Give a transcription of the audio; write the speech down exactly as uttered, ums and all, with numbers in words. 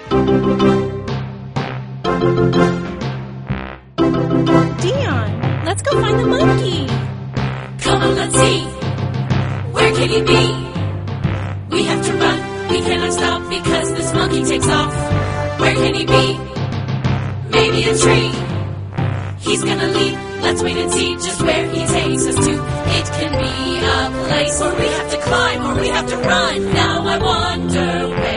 Dion, let's go find the monkey. Come on, let's see. Where can he be? We have to run. We cannot stop because this monkey takes off. Where can he be? Maybe a tree. He's gonna leap. Let's wait and see just where he takes us to. It can be a place where we have to climb or we have to run. Now I wonder where